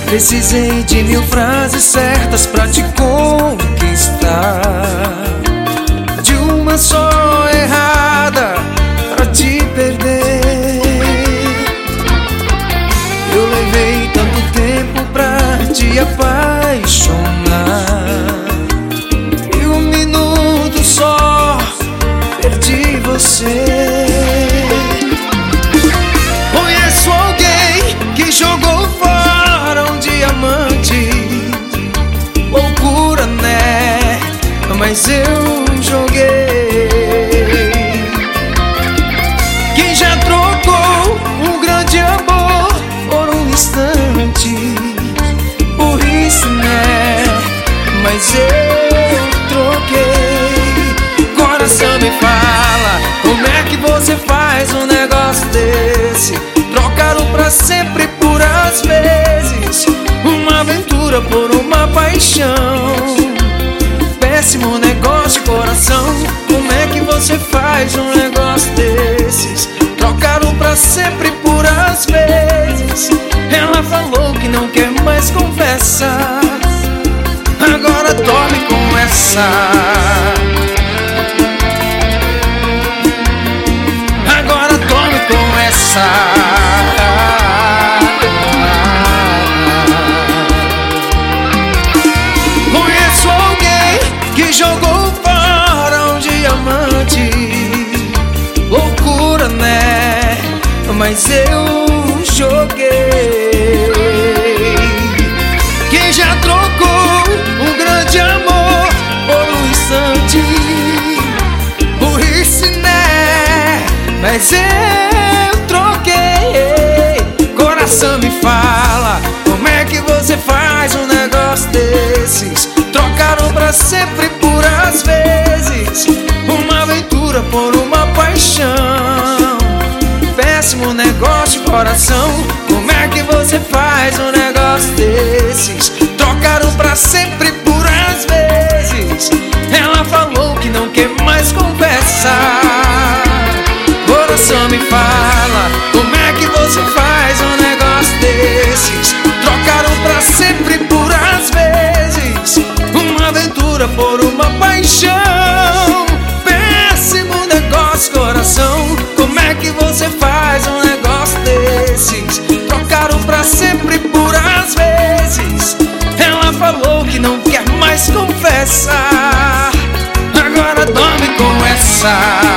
Precisei de 1000 frases certas pra te conquistar, de uma só errada pra te perder. Eu levei tanto tempo pra te apaixonar, e 1 minuto só perdi você. Conheço alguém que jogou fora um diamante. Loucura, né? Mas eu joguei. Quem já trocou um grande amor por um instante. Burrice, né? Mas eu troquei. Coração, me fala, como é que você faz um negócio desse? Trocaram pra sempre por às vezes, uma aventura por uma paixão. Péssimo negócio, coração, como é que você faz um negócio desses? Trocaram pra sempre por às vezes. Ela falou que não quer mais conversa, agora dorme com essa. Agora dorme com essa. Conheço alguém que jogou fora um diamante. Loucura, né? Mas eu joguei. Quem já trocou um grande amor por um instante. Burrice, né? Mas eu troquei. Coração, me fala, como é que você faz um negócio desses? Trocaram pra sempre por às vezes, uma aventura por uma paixão. Péssimo negócio, coração, como é que você faz um negócio desses? Trocaram pra sempre por às vezes. Ela falou que não quer mais conversa. Coração, me fala, como é que você faz um negócio desses? Trocaram pra sempre por às vezes, uma aventura por uma paixão. Péssimo negócio, coração, como é que você faz um negócio desses? Trocaram pra sempre por às vezes. Ela falou que não quer mais conversa, agora dorme com essa.